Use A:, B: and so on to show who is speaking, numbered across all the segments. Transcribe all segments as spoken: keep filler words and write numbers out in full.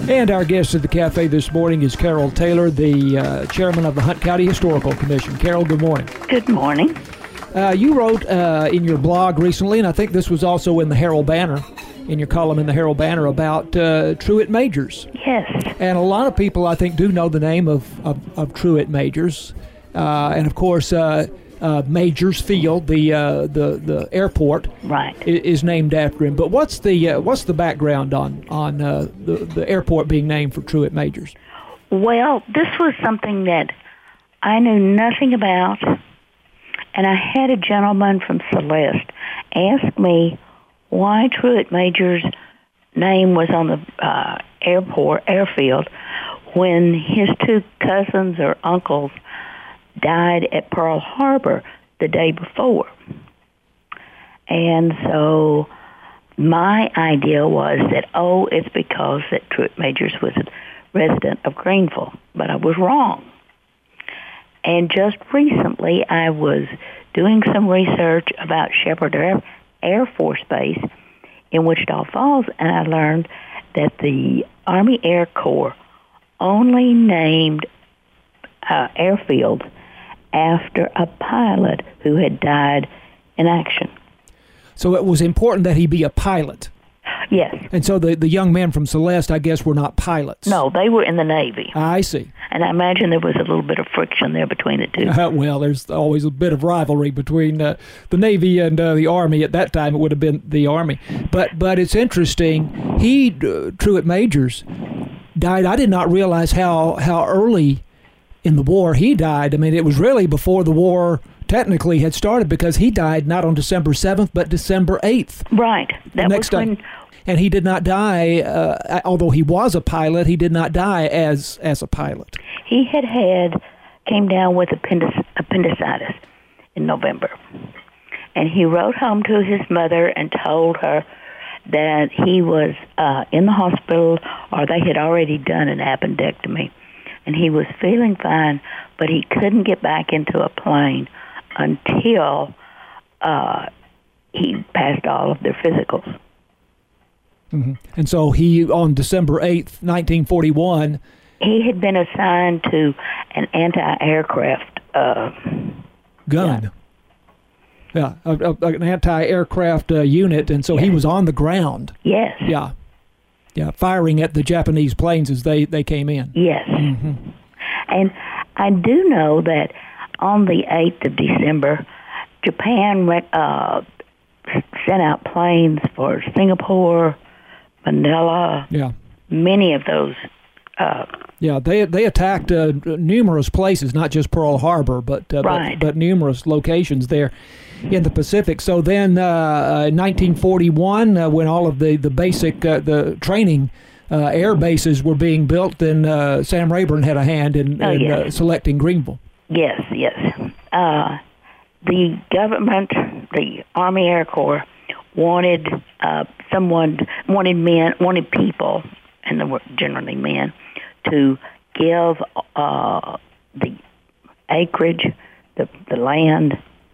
A: And our guest at the cafe this morning is Carol Taylor, the uh, chairman of the Hunt County Historical Commission. Carol, good morning.
B: Good morning.
A: Uh, you wrote uh, in your blog recently, and I think this was also in the Herald Banner, in your column in the Herald Banner, about uh, Truett Majors.
B: Yes.
A: And a lot of people, I think, do know the name of, of, of Truett Majors. Uh, and, of course, uh, uh, Majors Field, the uh, the the airport,
B: right,
A: is named after him. But what's the uh, what's the background on on uh, the the airport being named for Truett Majors?
B: Well, this was something that I knew nothing about, and I had a gentleman from Celeste ask me why Truett Majors' name was on the uh, airport airfield when his two cousins or uncles died at Pearl Harbor the day before. And so my idea was that, oh, it's because that Truett Majors was a resident of Greenville, but I was wrong. And just recently I was doing some research about Sheppard Air, Air Force Base in Wichita Falls, and I learned that the Army Air Corps only named uh, airfields after a pilot who had died in action.
A: So it was important that he be a pilot.
B: Yes.
A: And so the, the young men from Celeste, I guess, were not pilots.
B: No, they were in the Navy.
A: I see.
B: And I imagine there was a little bit of friction there between the two.
A: Uh, well, there's always a bit of rivalry between uh, the Navy and uh, the Army. At that time, it would have been the Army. But but it's interesting. He, uh, Truett Majors, died. I did not realize how, how early in the war he died. I mean, it was really before the war technically had started, because he died not on December seventh, but December eighth.
B: Right. That
A: next
B: was when...
A: day. And he did not die, uh, although he was a pilot, he did not die as as a pilot.
B: He had had, came down with appendic- appendicitis in November. And he wrote home to his mother and told her that he was uh, in the hospital, or they had already done an appendectomy. And he was feeling fine, but he couldn't get back into a plane until uh, he passed all of their physicals.
A: Mm-hmm. And so he, on December eighth, nineteen forty-one...
B: He had been assigned to an anti-aircraft... Uh,
A: gun. Yeah, yeah a, a, an anti-aircraft uh, unit, and so
B: yes.
A: he was on the ground.
B: Yes.
A: Yeah. Yeah, firing at the Japanese planes as they, they came in.
B: Yes.
A: Mm-hmm.
B: And I do know that on the eighth of December, Japan uh, sent out planes for Singapore, Manila,
A: yeah,
B: many of those. Uh,
A: yeah, they they attacked uh, numerous places, not just Pearl Harbor, but, uh,
B: right.
A: but but numerous locations there in the Pacific. So then, uh, in nineteen forty-one, uh, when all of the the basic uh, the training uh, air bases were being built, then uh, Sam Rayburn had a hand in,
B: oh,
A: in
B: yes.
A: uh, selecting Greenville.
B: Yes, yes. Uh, the government, the Army Air Corps, wanted uh, someone, wanted men, wanted people, and they were generally men, to give uh, the acreage, the, the land,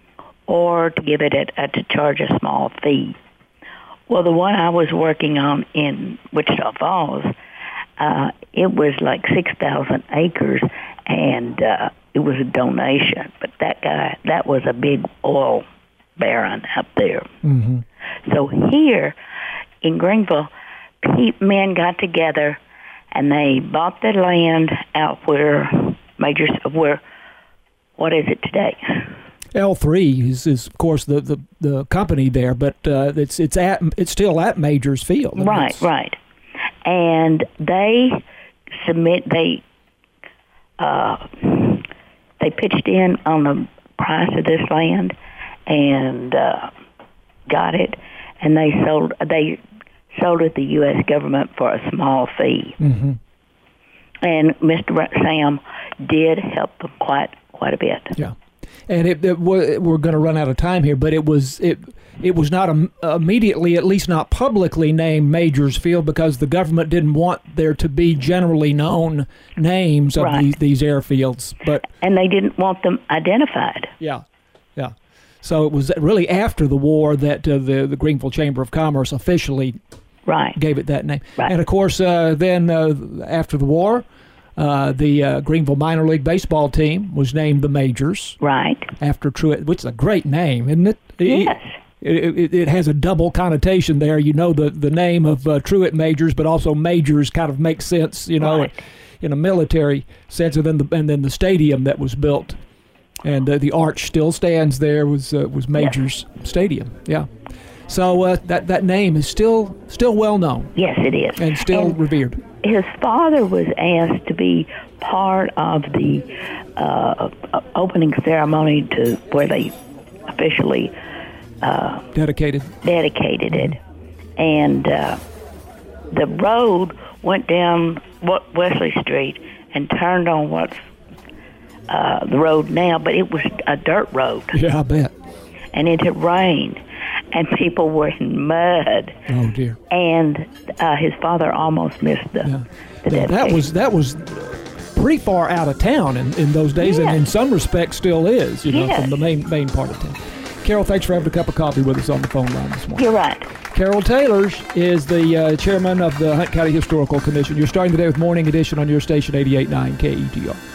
B: or to give it at, at to charge a small fee. Well, the one I was working on in Wichita Falls, uh, it was like six thousand acres, and uh, it was a donation. But that guy, that was a big oil baron up there.
A: Mm-hmm.
B: So here in Greenville, men got together and they bought the land out where Majors, where, what is it today?
A: L three is, is of course the, the, the company there, but uh, it's it's at it's still at Majors Field.
B: Right,
A: it's,
B: right. And they submit they uh, they pitched in on the price of this land and uh, got it, and they sold they sold it to the U S government for a small fee.
A: Mm-hmm.
B: And Mister Sam did help them quite quite a bit.
A: Yeah. And it, it, we're going to run out of time here, but it was it it was not um, immediately, at least not publicly, named Majors Field because the government didn't want there to be generally known names of
B: right.
A: these, these airfields. But
B: and they didn't want them identified.
A: Yeah, yeah. So it was really after the war that uh, the the Greenville Chamber of Commerce officially
B: Right.
A: Gave it that name.
B: Right.
A: And of course, uh, then uh, after the war, uh, the uh, Greenville minor league baseball team was named the Majors.
B: Right.
A: After Truett, which is a great name, isn't it?
B: Yes.
A: It, it, it has a double connotation there. You know, the, the name of uh, Truett Majors, but also Majors kind of makes sense, you know,
B: Right.
A: in a military sense. And then the, and then the stadium that was built, and uh, the arch still stands there, was uh, was Majors
B: Yes.
A: Stadium. Yeah. So uh, that that name is still still well known.
B: Yes, it is.
A: And still
B: And
A: revered.
B: his father was asked to be part of the uh, opening ceremony to where they officially uh,
A: Dedicated.
B: dedicated it, and uh, the road went down Wesley Street and turned on what's uh, the road now, but it was a dirt road,
A: Yeah, I bet.
B: and it had rained, and people were in mud,
A: Oh dear.
B: and uh, his father almost missed the,
A: Yeah.
B: the
A: Yeah, that was that was pretty far out of town in, in those days, and
B: Yes.
A: in some respects still is, you know,
B: Yes.
A: from the main main part of town. Carol, thanks for having a cup of coffee with us on the phone line this morning.
B: You're right.
A: Carol Taylor is the uh, chairman of the Hunt County Historical Commission. You're starting the day with Morning Edition on your station, eighty-eight point nine K E T R.